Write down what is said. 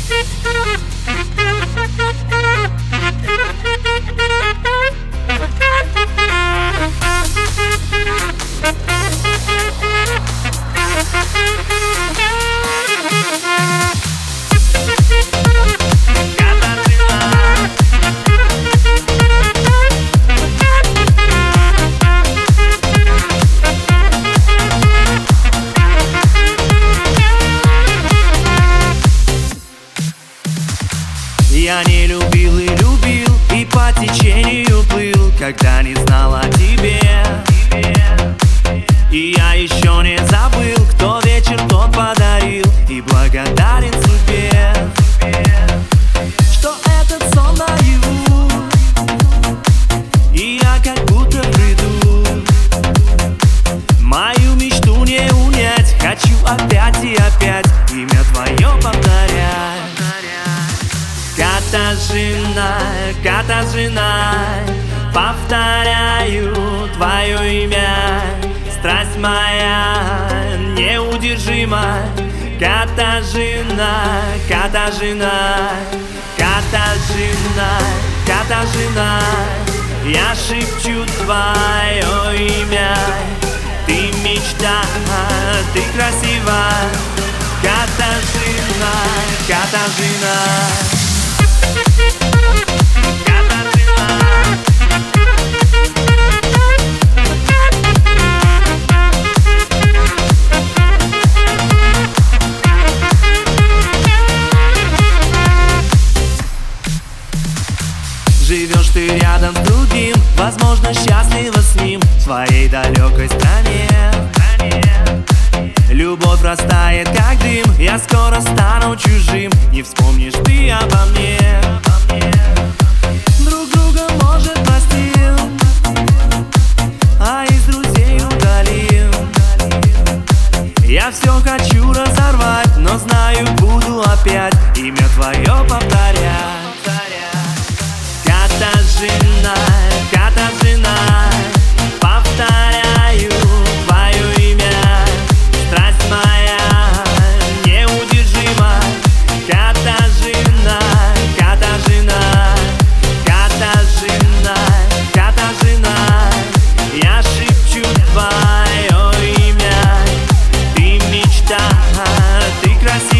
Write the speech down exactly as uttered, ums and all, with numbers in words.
Я не любил и любил, и по течению плыл, когда не знал о тебе. И я еще не забыл, кто вечер тот подарил, и благодарен судьбе, что этот сон наяву, и я как будто приду. Мою мечту не унять, хочу опять и опять имя твое повторять. Катажина, Катажина, повторяю твое имя. Страсть моя неудержима. Катажина, Катажина, Катажина, Катажина, я шепчу твое имя. Ты мечта, ты красива. Катажина, Катажина. Живешь ты рядом с другим, возможно, счастлива с ним в своей далекой стране. Любовь растает, как дым, я скоро стану чужим, не вспомнишь ты обо мне. Друг друга, может, простим, а из друзей удалим. Я все хочу разорвать, но знаю, буду опять имя твое повторять. Катажина, Катажина, повторяю твое имя. Страсть моя неудержима. Катажина, Катажина, Катажина, Катажина, я шепчу твое имя. Ты мечта, ты красива.